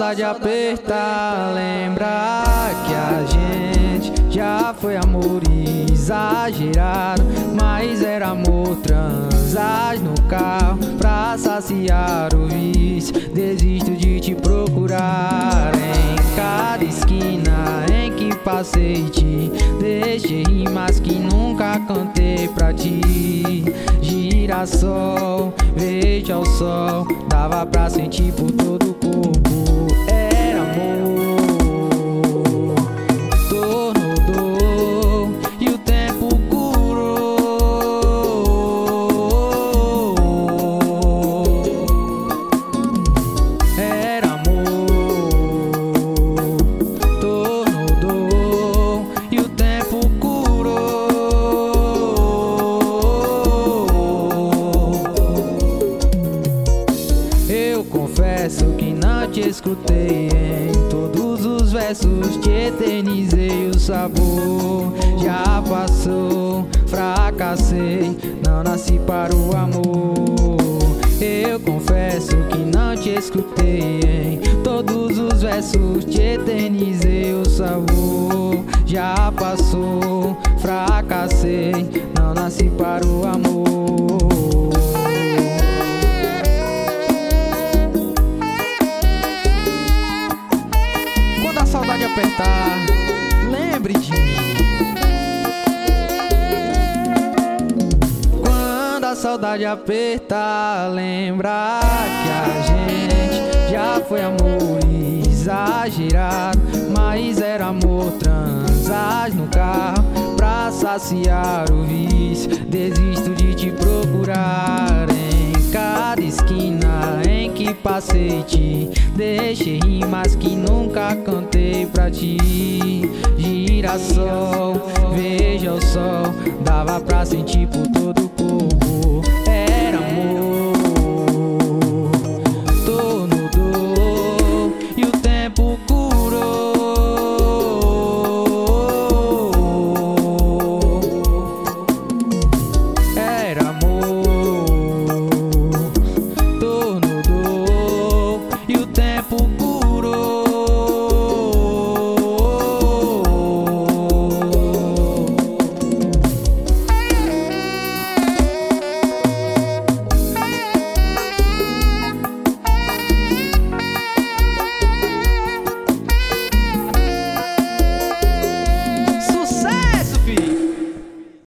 saudade aperta, lembra que a gente já foi amor exagerado, mas era amor transar no carro pra saciar o vício. Desisto de te procurar em cada esquina em que passei, te deixei rimas que nunca cantei pra ti. Girassol, verde ao sol, dava pra sentir por todo o corpo. Era amor, tornou dor e o tempo curou. Era amor, tornou dor e o tempo curou. Eu confesso que não te escutei em todos os versos, te eternizei o sabor. Já passou, fracassei, não nasci para o amor. Eu confesso que não te escutei em todos os versos, te eternizei o sabor. Já passou, fracassei, não nasci para o amor. Quando a saudade apertar, lembre de mim. Quando a saudade apertar, lembra que a gente já foi amor exagerado, mas era amor transar no carro pra saciar o vício. Desisto de te procurar em cada esquina em que passei, te deixei rimas que nunca cantei pra ti. Girassol, veja o sol, dava pra sentir por todo o corpo.